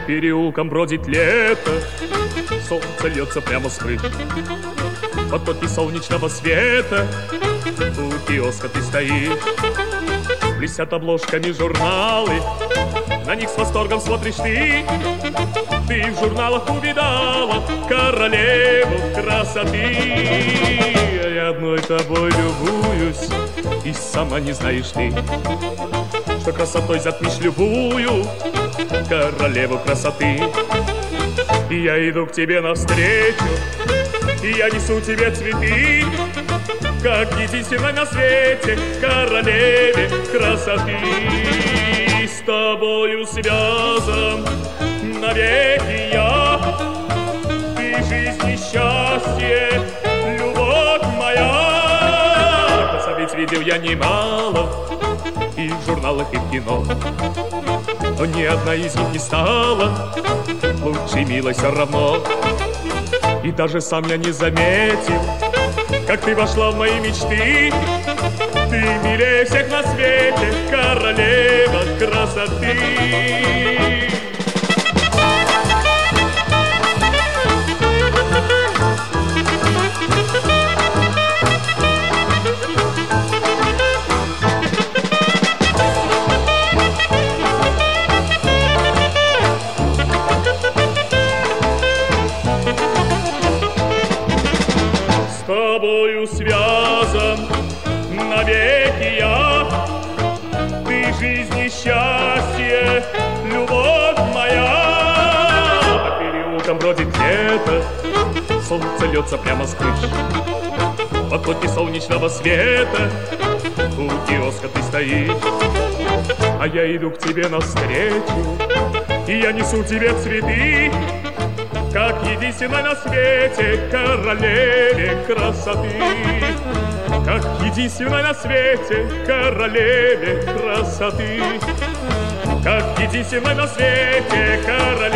переулком бродит лето, солнце льется прямо с крыш. Под потоки солнечного света у киоска ты стоишь. Блестят обложками журналы, на них с восторгом смотришь ты. Ты в журналах увидала королеву красоты. Я одной тобой любуюсь, и сама не знаешь ты, что красотой затмишь любую королеву красоты. И я иду к тебе навстречу, и я несу тебе цветы, как единственной на свете королеве красоты. С тобою связан навеки я, ты жизнь и счастье, любовь моя. Красавиц видел я немало и в журналах, и в кино, но ни одна из них не стала лучшей, милой все равно. И даже сам я не заметил, как ты вошла в мои мечты. Ты милее всех на свете, королева красоты. С тобою связан навеки я, ты жизнь и счастье, любовь моя. По переулкам бродит лето, солнце льется прямо с крыш. Под потоки солнечного света у киоска ты стоишь. А я иду к тебе навстречу, и я несу тебе цветы, как единственной на свете королеве красоты. Как единственной на свете королеве красоты. Как единственной на свете королеве